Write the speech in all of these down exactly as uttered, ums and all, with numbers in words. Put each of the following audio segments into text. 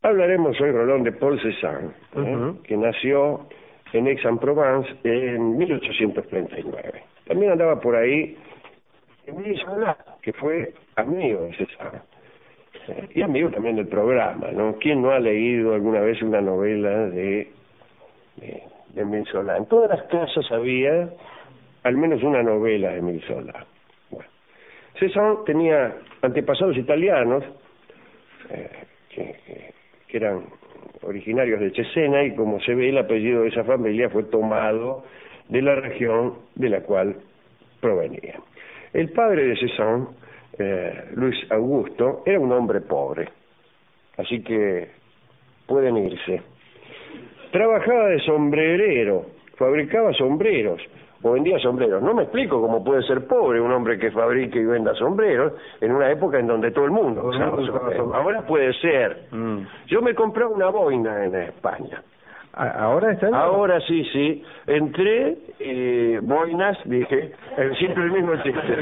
Hablaremos hoy, Rolón, de Paul Cézanne, ¿eh? uh-huh. que nació en Aix-en-Provence en mil ochocientos treinta y nueve. También andaba por ahí Émile Zola, que fue amigo de Cézanne, ¿eh? y amigo también del programa, ¿no? ¿Quién no ha leído alguna vez una novela de, de, de Émile Zola? En todas las casas había al menos una novela de Émile Zola. Bueno, Cézanne tenía antepasados italianos, eh, que, que, que eran originarios de Cesena, y como se ve, el apellido de esa familia fue tomado de la región de la cual provenía. El padre de Cézanne, eh, Luis Augusto, era un hombre pobre, así que pueden irse. Trabajaba de sombrerero, fabricaba sombreros, o vendía sombreros. No me explico cómo puede ser pobre un hombre que fabrique y venda sombreros en una época en donde todo el mundo usaba sombreros. Ahora puede ser. Mm. Yo me compré una boina en España. ¿Ahora está? Ahora sí, sí. Entré, eh, boinas, dije, eh, siempre el mismo chiste.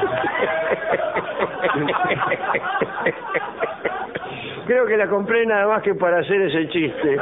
Creo que la compré nada más que para hacer ese chiste.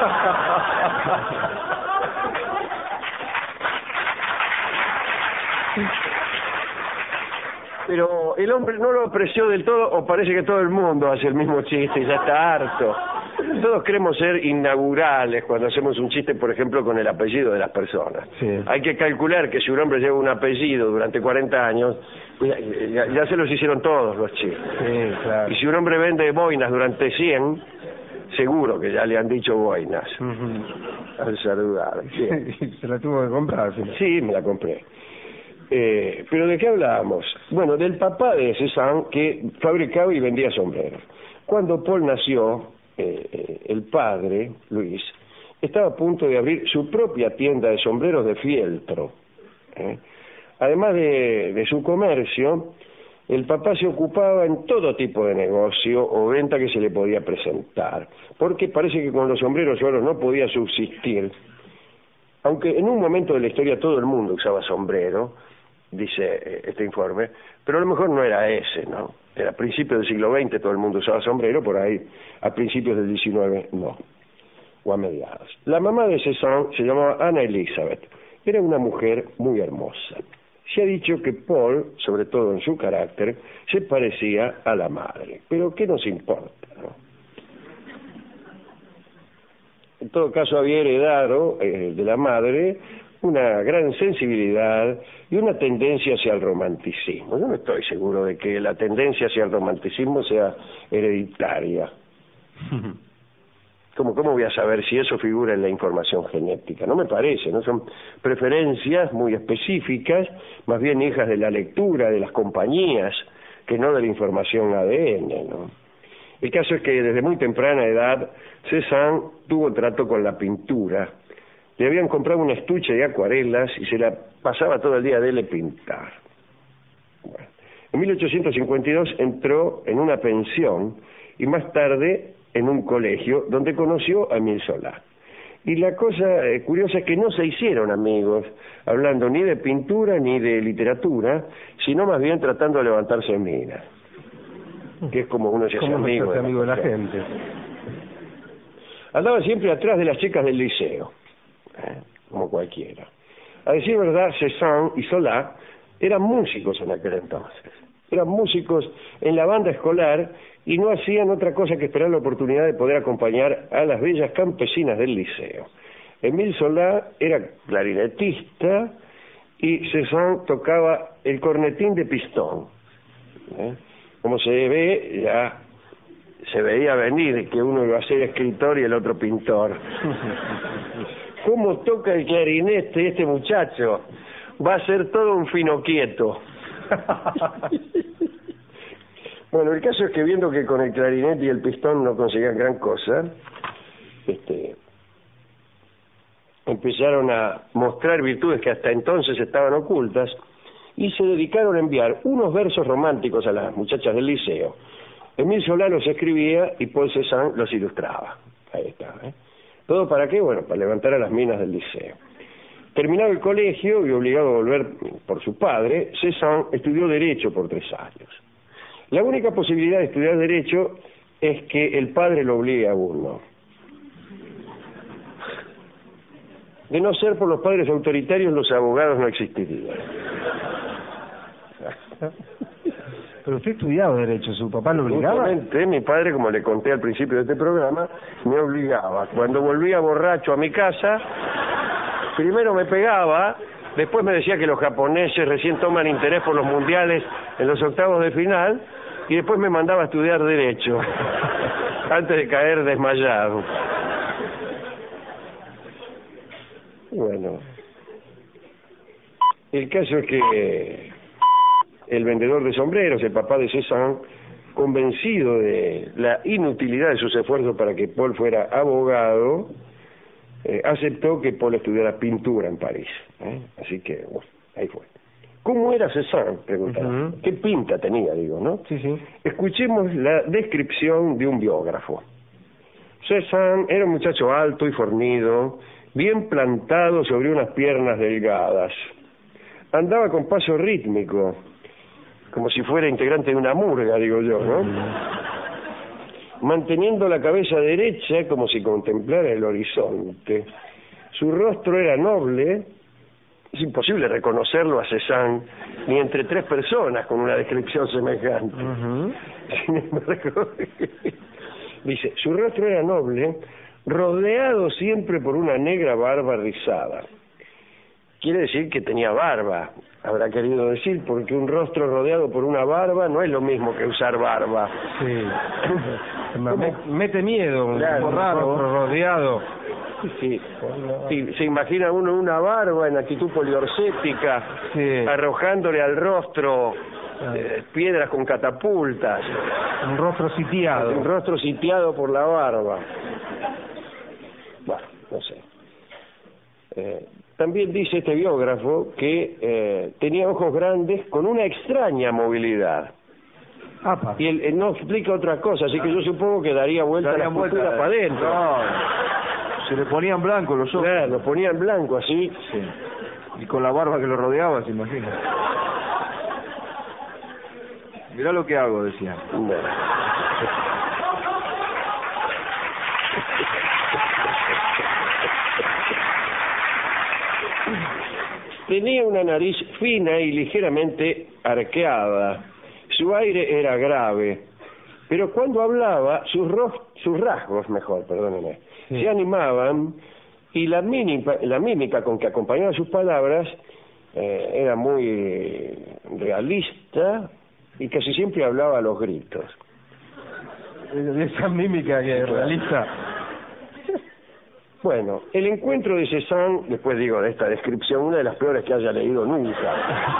Pero el hombre no lo apreció del todo, o parece que todo el mundo hace el mismo chiste y ya está harto. Todos queremos ser inaugurales cuando hacemos un chiste, por ejemplo, con el apellido de las personas. Sí. Hay que calcular que si un hombre lleva un apellido durante cuarenta años, ya, ya, ya se los hicieron todos los chistes. Sí, claro. Y si un hombre vende boinas durante cien, seguro que ya le han dicho boinas. Uh-huh. Al saludar. Sí. Se la tuvo que comprar. Sí, sí me la compré. Eh, pero ¿de qué hablábamos? Bueno, del papá de Cézanne, que fabricaba y vendía sombreros. Cuando Paul nació, eh, eh, el padre, Luis, estaba a punto de abrir su propia tienda de sombreros de fieltro. ¿eh? Además de, de su comercio, el papá se ocupaba en todo tipo de negocio o venta que se le podía presentar, porque parece que con los sombreros solos no podía subsistir. Aunque en un momento de la historia todo el mundo usaba sombrero, dice este informe, pero a lo mejor no era ese, ¿no? Era a principios del siglo veinte todo el mundo usaba sombrero, por ahí a principios del diecinueve no, o a mediados. La mamá de Cézanne se llamaba Ana Elizabeth, era una mujer muy hermosa. Se ha dicho que Paul, sobre todo en su carácter, se parecía a la madre, pero ¿qué nos importa, no? En todo caso había heredado eh, de la madre una gran sensibilidad y una tendencia hacia el romanticismo. Yo no estoy seguro de que la tendencia hacia el romanticismo sea hereditaria. ¿Cómo, cómo voy a saber si eso figura en la información genética? No me parece, ¿no? Son preferencias muy específicas, más bien hijas de la lectura, de las compañías, que no de la información A D N, ¿no? El caso es que desde muy temprana edad Cézanne tuvo trato con la pintura. Le habían comprado un estuche de acuarelas y se la pasaba todo el día de él pintar. Bueno, en mil ochocientos cincuenta y dos entró en una pensión y más tarde en un colegio donde conoció a Émile Zola. Y la cosa eh, curiosa es que no se hicieron amigos, hablando ni de pintura ni de literatura, sino más bien tratando de levantarse en minas, que es como uno se hace amigo, se hace amigo de la gente. Andaba siempre atrás de las chicas del liceo, eh, como cualquiera. A decir verdad, Cézanne y Zola eran músicos en aquel entonces. Eran músicos en la banda escolar y no hacían otra cosa que esperar la oportunidad de poder acompañar a las bellas campesinas del liceo. Émile Zola era clarinetista y Cézanne tocaba el cornetín de pistón. ¿eh? Como se ve, ya se veía venir que uno iba a ser escritor y el otro pintor. ¿Cómo toca el clarinete este muchacho? Va a ser todo un finoquieto. Bueno, el caso es que viendo que con el clarinete y el pistón no conseguían gran cosa, este, empezaron a mostrar virtudes que hasta entonces estaban ocultas y se dedicaron a enviar unos versos románticos a las muchachas del liceo. Émile Zola los escribía y Paul Cézanne los ilustraba. Ahí está, ¿eh? ¿Todo para qué? Bueno, para levantar a las minas del liceo. Terminado el colegio y obligado a volver por su padre, Cézanne estudió Derecho por tres años. La única posibilidad de estudiar Derecho es que el padre lo obligue a uno. De no ser por los padres autoritarios, los abogados no existirían. Pero usted estudiaba Derecho, ¿su papá lo obligaba? Justamente, mi padre, como le conté al principio de este programa, me obligaba. Cuando volvía borracho a mi casa, primero me pegaba, después me decía que los japoneses recién toman interés por los mundiales en los octavos de final, y después me mandaba a estudiar Derecho, antes de caer desmayado. Bueno, el caso es que el vendedor de sombreros, el papá de Cézanne, convencido de la inutilidad de sus esfuerzos para que Paul fuera abogado, eh, aceptó que Paul estudiara pintura en París. ¿eh? Así que, bueno, ahí fue. ¿Cómo era Cézanne? Preguntará. Uh-huh. ¿Qué pinta tenía, digo, no? Sí, sí. Escuchemos la descripción de un biógrafo. Cézanne era un muchacho alto y fornido, bien plantado sobre unas piernas delgadas. Andaba con paso rítmico, como si fuera integrante de una murga, digo yo, ¿no? Manteniendo la cabeza derecha como si contemplara el horizonte. Su rostro era noble, es imposible reconocerlo a Cézanne, ni entre tres personas con una descripción semejante. Uh-huh. Sin embargo, dice, su rostro era noble, rodeado siempre por una negra barba rizada. Quiere decir que tenía barba, habrá querido decir, porque un rostro rodeado por una barba no es lo mismo que usar barba. Sí. Me, mete miedo, claro, un rostro rodeado. Sí. Sí, se imagina uno una barba en actitud poliorcética, sí, arrojándole al rostro eh, piedras con catapultas. Un rostro sitiado. Un rostro sitiado por la barba. Bueno, no sé. Eh, también dice este biógrafo que eh, tenía ojos grandes con una extraña movilidad. Apa. Y él, él no explica otra cosa, así que yo supongo que daría vuelta daría la cultura para adentro. No, se le ponían blanco los ojos. Claro, los ponían blanco así. Sí. Y con la barba que lo rodeaba, se imagina. Mirá lo que hago, decía. Bueno. Tenía una nariz fina y ligeramente arqueada. Su aire era grave, pero cuando hablaba, sus, ro- sus rasgos, mejor, perdónenme, sí, se animaban, y la mímica, la mímica con que acompañaba sus palabras eh, era muy realista y casi siempre hablaba a los gritos. Esa mímica que es realista. Bueno, el encuentro de Cézanne, después digo de esta descripción, una de las peores que haya leído nunca.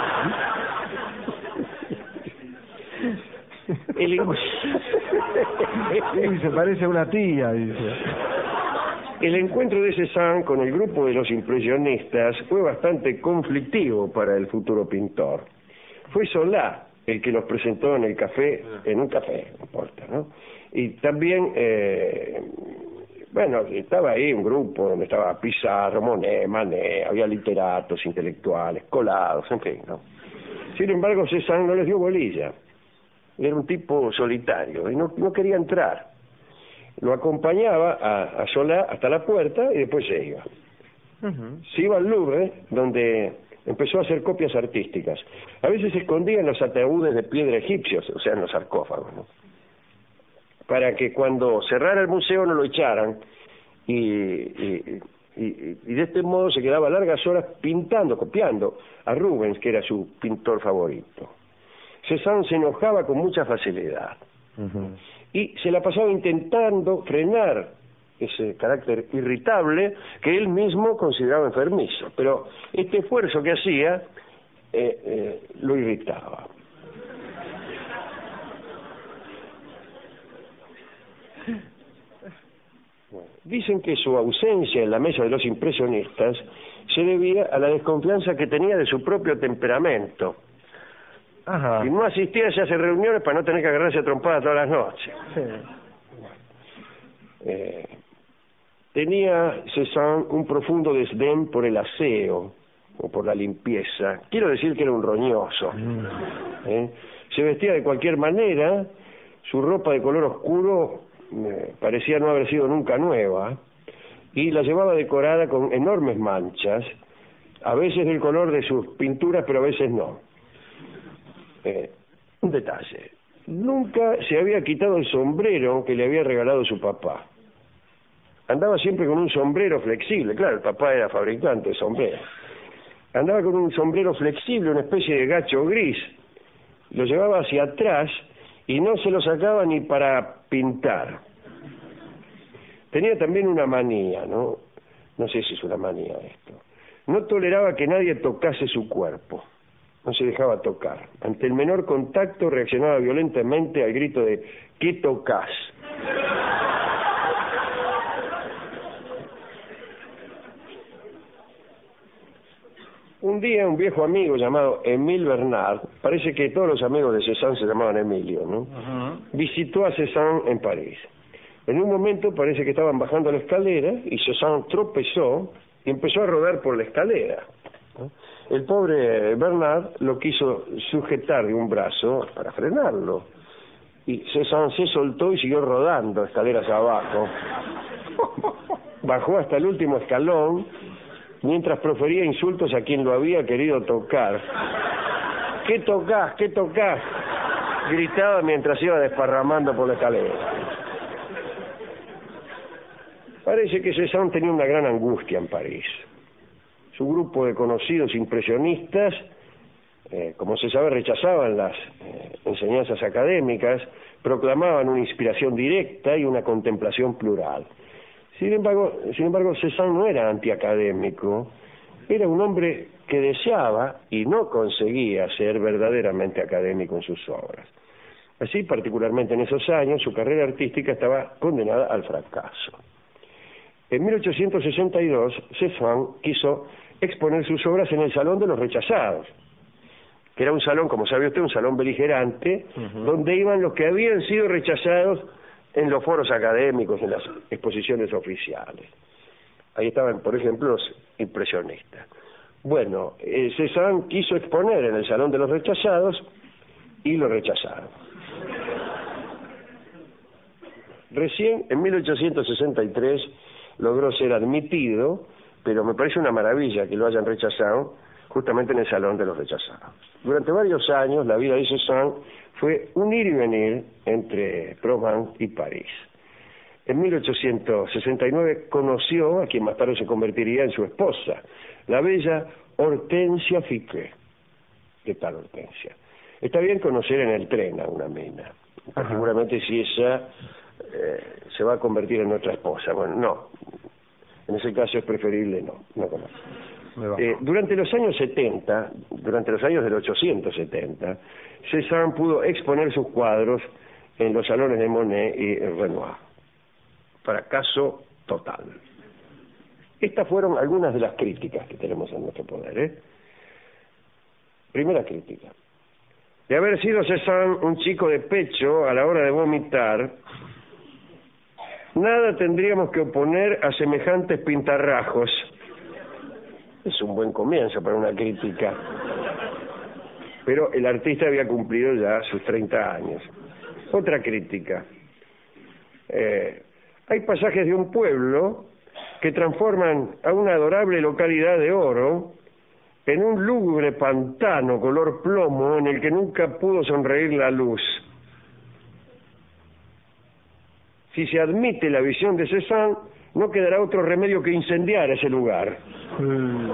El encu... Uy, se parece a una tía, dice. El encuentro de Cézanne con el grupo de los impresionistas fue bastante conflictivo para el futuro pintor. Fue Zola el que los presentó en el café, en un café, no importa, ¿no? Y también... Eh, Bueno, estaba ahí un grupo donde estaba Pizarro, Monet, Manet, había literatos, intelectuales, colados, en fin, ¿no? Sin embargo, Cézanne no les dio bolilla. Era un tipo solitario y no, no quería entrar. Lo acompañaba a, a Zola hasta la puerta y después se iba. Uh-huh. Se iba al Louvre, donde empezó a hacer copias artísticas. A veces se escondía en los ataúdes de piedra egipcios, o sea, en los sarcófagos, ¿no? Para que cuando cerrara el museo no lo echaran, y, y, y, y de este modo se quedaba largas horas pintando, copiando a Rubens, que era su pintor favorito. Cézanne se enojaba con mucha facilidad, uh-huh, y se la pasaba intentando frenar ese carácter irritable que él mismo consideraba enfermizo, pero este esfuerzo que hacía eh, eh, lo irritaba. Dicen que su ausencia en la mesa de los impresionistas se debía a la desconfianza que tenía de su propio temperamento. Ajá. Y no asistía a esas reuniones para no tener que agarrarse a trompadas todas las noches. Sí. Eh, tenía Cézanne un profundo desdén por el aseo o por la limpieza. Quiero decir que era un roñoso. Mm. ¿Eh? Se vestía de cualquier manera, Su ropa de color oscuro eh, parecía no haber sido nunca nueva, y la llevaba decorada con enormes manchas, a veces del color de sus pinturas, pero a veces no. Eh, un detalle, nunca se había quitado el sombrero que le había regalado su papá. Andaba siempre con un sombrero flexible, claro, el papá era fabricante de sombreros. Andaba con un sombrero flexible, una especie de gacho gris. Lo llevaba hacia atrás y no se lo sacaba ni para pintar. Tenía también una manía, ¿no? No sé si es una manía esto. No toleraba que nadie tocase su cuerpo. No se dejaba tocar. Ante el menor contacto reaccionaba violentamente al grito de ¿qué tocas? Un día un viejo amigo llamado Emile Bernard, parece que todos los amigos de Cézanne se llamaban Emilio, ¿no? Uh-huh. Visitó a Cézanne en París. En un momento parece que estaban bajando la escalera y Cézanne tropezó y empezó a rodar por la escalera, ¿no? El pobre Bernard lo quiso sujetar de un brazo para frenarlo y Cézanne se soltó y siguió rodando escaleras abajo. Bajó hasta el último escalón mientras profería insultos a quien lo había querido tocar. ¿Qué tocás? ¿Qué tocás? Gritaba mientras iba desparramando por la escalera. Parece que Cézanne tenía una gran angustia en París. Su grupo de conocidos impresionistas, eh, como se sabe, rechazaban las eh, enseñanzas académicas, proclamaban una inspiración directa y una contemplación plural. Sin embargo, sin embargo, Cézanne no era antiacadémico, era un hombre que deseaba y no conseguía ser verdaderamente académico en sus obras. Así, particularmente en esos años, su carrera artística estaba condenada al fracaso. En mil ochocientos sesenta y dos, Cézanne quiso exponer sus obras en el Salón de los Rechazados, que era un salón, como sabe usted, un salón beligerante, uh-huh. donde iban los que habían sido rechazados en los foros académicos, en las exposiciones oficiales. Ahí estaban, por ejemplo, los impresionistas. Bueno, eh, Cézanne quiso exponer en el Salón de los Rechazados y lo rechazaron. Recién, en mil ochocientos sesenta y tres, logró ser admitido, pero me parece una maravilla que lo hayan rechazado justamente en el Salón de los Rechazados. Durante varios años, la vida de Cézanne fue un ir y venir entre Provence y París. En mil ochocientos sesenta y nueve conoció a quien más tarde se convertiría en su esposa, la bella Hortensia Ficquet. ¿Qué tal, Hortensia? Está bien conocer en el tren a una mina, seguramente si ella eh, se va a convertir en nuestra esposa. Bueno, no, en ese caso es preferible no, no conozco. Eh, durante los años setenta, durante los años del ochocientos setenta, Cézanne pudo exponer sus cuadros en los salones de Monet y Renoir. Fracaso total. Estas fueron algunas de las críticas que tenemos en nuestro poder, ¿eh? Primera crítica. De haber sido Cézanne un chico de pecho a la hora de vomitar, nada tendríamos que oponer a semejantes pintarrajos. Es un buen comienzo para una crítica. Pero el artista había cumplido ya sus treinta años. Otra crítica. Eh, hay pasajes de un pueblo que transforman a una adorable localidad de Oro en un lúgubre pantano color plomo en el que nunca pudo sonreír la luz. Si se admite la visión de Cézanne, no quedará otro remedio que incendiar ese lugar. Mm.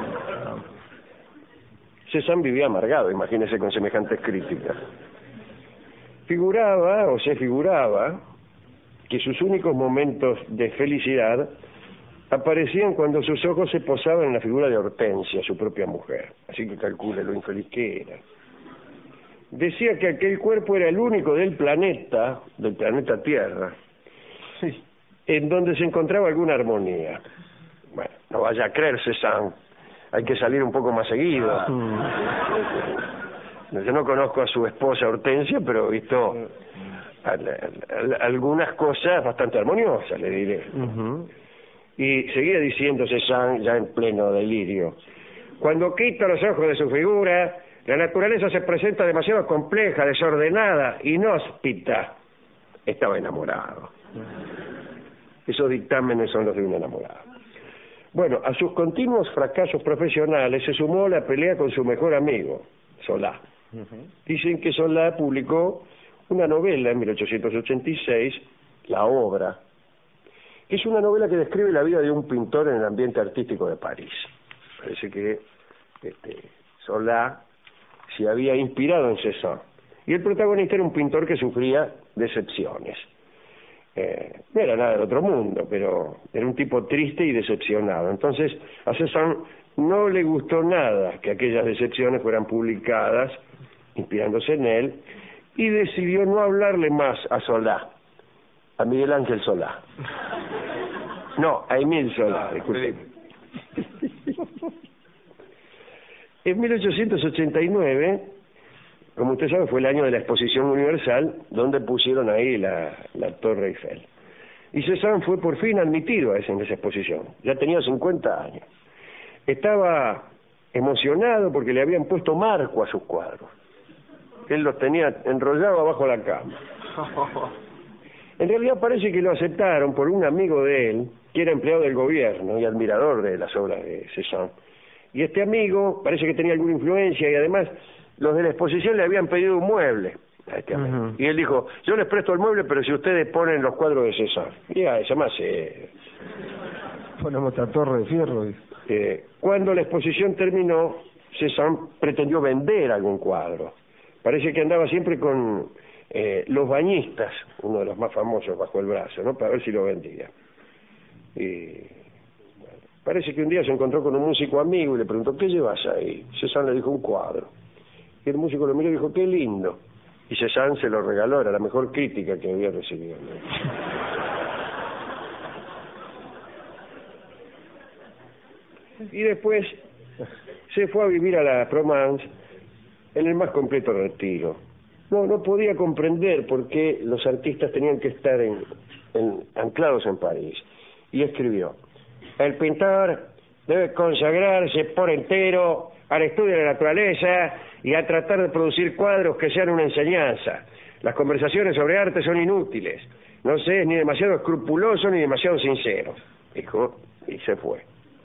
Cézanne vivía amargado, imagínese, con semejantes críticas. Figuraba, o se figuraba, que sus únicos momentos de felicidad aparecían cuando sus ojos se posaban en la figura de Hortensia, su propia mujer. Así que calcule lo infeliz que era. Decía que aquel cuerpo era el único del planeta, del planeta Tierra, sí, en donde se encontraba alguna armonía. Bueno, no vaya a creer, Cézanne, hay que salir un poco más seguido. Mm. Yo no conozco a su esposa Hortensia, pero he visto al, al, algunas cosas bastante armoniosas, le diré. Uh-huh. Y seguía diciendo Cézanne, ya en pleno delirio: cuando quito los ojos de su figura, la naturaleza se presenta demasiado compleja, desordenada, inhóspita. estaba enamorado. Esos dictámenes son los de un enamorado. Bueno, a sus continuos fracasos profesionales se sumó la pelea con su mejor amigo, Solá. Uh-huh. Dicen que Solá publicó una novela en mil ochocientos ochenta y seis, La Obra, que es una novela que describe la vida de un pintor en el ambiente artístico de París. Parece que este, Solá se había inspirado en Cézanne. Y el protagonista era un pintor que sufría decepciones. Eh, no era nada del otro mundo, pero era un tipo triste y decepcionado. Entonces, a Cézanne no le gustó nada que aquellas decepciones fueran publicadas, inspirándose en él, y decidió no hablarle más a Solá, a Miguel Ángel Solá. No, a Emile Solá, disculpe. En mil ochocientos ochenta y nueve, como usted sabe, fue el año de la Exposición Universal, donde pusieron ahí la, la Torre Eiffel. Y Cézanne fue por fin admitido a esa, en esa exposición. Ya tenía cincuenta años. Estaba emocionado porque le habían puesto marco a sus cuadros. Él los tenía enrollados abajo de la cama. En realidad parece que lo aceptaron por un amigo de él, que era empleado del gobierno y admirador de las obras de Cézanne. Y este amigo parece que tenía alguna influencia y además los de la exposición le habían pedido un mueble a este amigo. Uh-huh. Y él dijo, yo les presto el mueble, pero si ustedes ponen los cuadros de Cézanne. Y ya, esa más eh... ponemos la Torre de Fierro. Eh, cuando la exposición terminó, Cézanne pretendió vender algún cuadro. Parece que andaba siempre con eh, Los Bañistas, uno de los más famosos, bajo el brazo, ¿no? Para ver si lo vendía. Y bueno, parece que un día se encontró con un músico amigo y le preguntó, ¿qué llevas ahí? Cézanne le dijo, un cuadro. Y el músico lo miró y dijo, qué lindo. Y Cézanne se lo regaló, era la mejor crítica que había recibido, ¿no? Y después se fue a vivir a la Provence en el más completo retiro. No, no podía comprender por qué los artistas tenían que estar en, en, anclados en París. Y escribió, el pintor debe consagrarse por entero al estudio de la naturaleza y a tratar de producir cuadros que sean una enseñanza. Las conversaciones sobre arte son inútiles. No se es ni demasiado escrupuloso ni demasiado sincero, dijo, y se fue.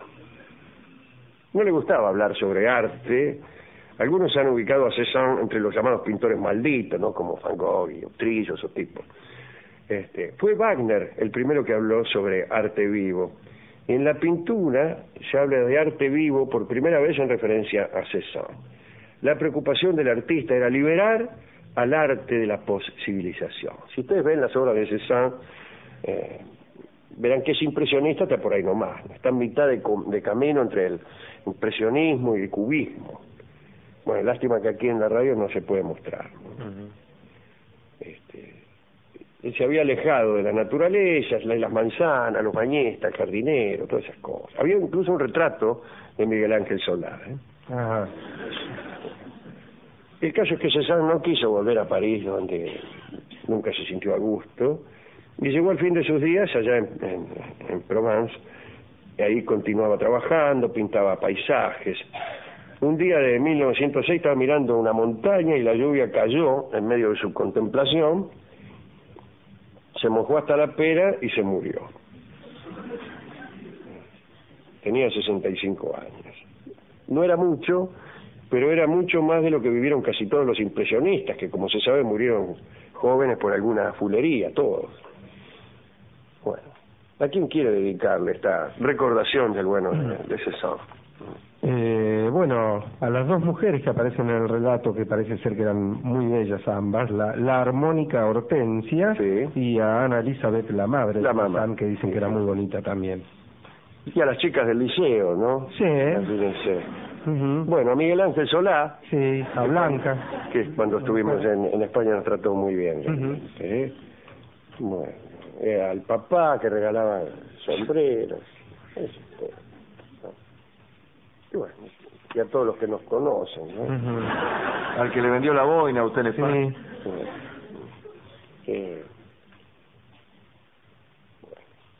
No le gustaba hablar sobre arte. Algunos han ubicado a Cézanne entre los llamados pintores malditos, ¿no? Como Van Gogh y Trillo, esos tipos. Este, fue Wagner el primero que habló sobre arte vivo. En la pintura se habla de arte vivo por primera vez en referencia a Cézanne. La preocupación del artista era liberar al arte de la poscivilización. Si ustedes ven las obras de Cézanne, eh, verán que es impresionista hasta por ahí nomás. Está en mitad de, de camino entre el impresionismo y el cubismo. Bueno, lástima que aquí en la radio no se puede mostrar, ¿no? Uh-huh. Este, él se había alejado de la naturaleza, las manzanas, los bañistas, el jardinero, todas esas cosas. Había incluso un retrato de Miguel Ángel Solá, ¿eh? Uh-huh. El caso es que Cézanne no quiso volver a París, donde nunca se sintió a gusto, y llegó al fin de sus días allá en, en, en Provence, y ahí continuaba trabajando, pintaba paisajes. Un día de mil novecientos seis estaba mirando una montaña y la lluvia cayó en medio de su contemplación, se mojó hasta la pera y se murió. Tenía sesenta y cinco años. No era mucho, pero era mucho más de lo que vivieron casi todos los impresionistas, que como se sabe murieron jóvenes por alguna fulería, todos. Bueno, ¿a quién quiere dedicarle esta recordación del bueno de, de Cézanne? Eh, bueno, a las dos mujeres que aparecen en el relato, que parece ser que eran muy bellas ambas, la, la armónica Hortensia, sí, y a Ana Elizabeth, la madre la de mamá, que dicen que era muy bonita también. Y a las chicas del liceo, ¿no? Sí. Uh-huh. Bueno, a Miguel Ángel Solá. Sí, a Blanca. Que cuando estuvimos en, en España nos trató muy bien. Uh-huh. ¿Sí? Bueno, eh, al papá que regalaba sombreros. Eso, y bueno, y a todos los que nos conocen, ¿no? Uh-huh. Al que le vendió la boina a usted le paga. Sí. Sí. Eh, bueno.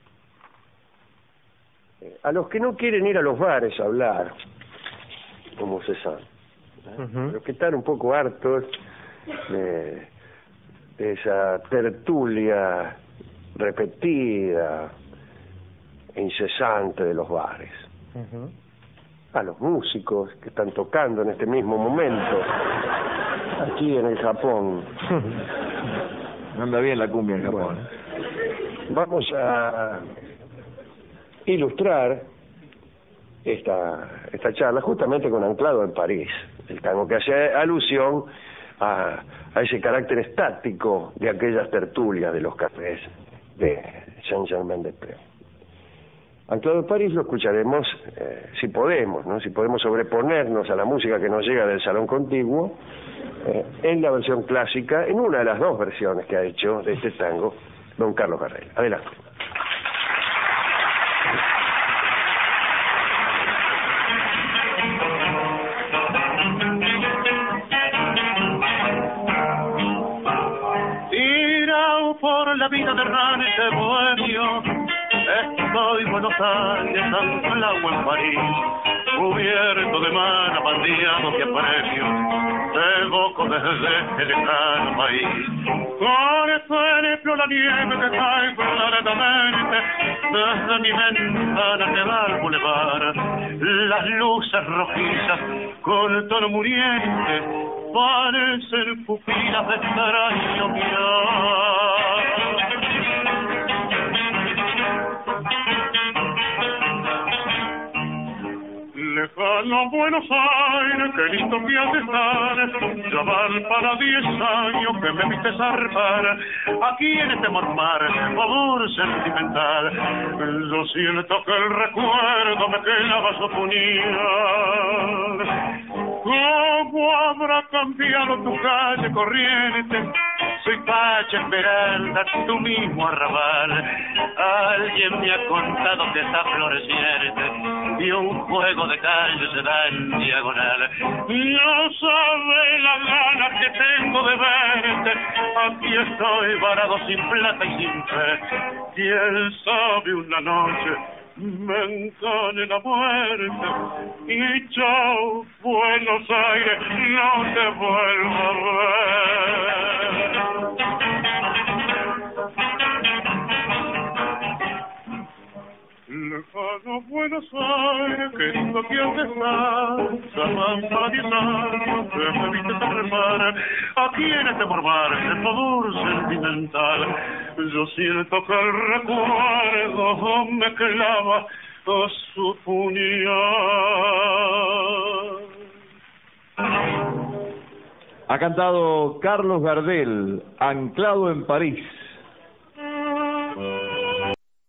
eh, a los que no quieren ir a los bares a hablar, como Cézanne, ¿eh? Uh-huh. Los que están un poco hartos de, de esa tertulia repetida e incesante de los bares. Uh-huh. A los músicos que están tocando en este mismo momento aquí en el Japón. Anda bien la cumbia en Japón. Bueno, vamos a ilustrar esta esta charla justamente con Anclado en París, el tango que hace alusión a, a ese carácter estático de aquellas tertulias de los cafés de Saint-Germain-des-Prés. Anclado en París lo escucharemos, eh, si podemos, ¿no? Si podemos sobreponernos a la música que nos llega del salón contiguo, eh, en la versión clásica, en una de las dos versiones que ha hecho de este tango don Carlos Gardel. Adelante. Tirado por la vida de errante bohemio, estoy Buenos Aires, anclado en París, cubierto de mar, bandeado que apremio, te evoco desde el lejano país. Con ejemplo la nieve que cae claramente desde mi ventana que da al bulevar, las luces rojizas con tono muriente parecen pupilas de extraño mirar. Lejano Buenos Aires, qué lindo que has de estar, ya van para diez años que me viste zarpar, aquí en este mormar, favor sentimental, yo siento que el recuerdo me clava su puñal. ¿Cómo habrá cambiado tu calle corriente? Soy Pacha Esmeralda, tú mismo arrabal. Alguien me ha contado que está floreciente y un juego de calle se da en diagonal. No sabe la gana que tengo de verte. Aquí estoy varado sin plata y sin fe. Quién sabe una noche me encane la muerte y chao Buenos Aires, no te vuelvo a ver. Lejano Buenos Aires, querido que has de estar, llaman para diez años que me viste trepar, aquí en este mormar, el favor sentimental, yo siento que el recuerdo me clava a su puñal. Ha cantado Carlos Gardel, Anclado en París.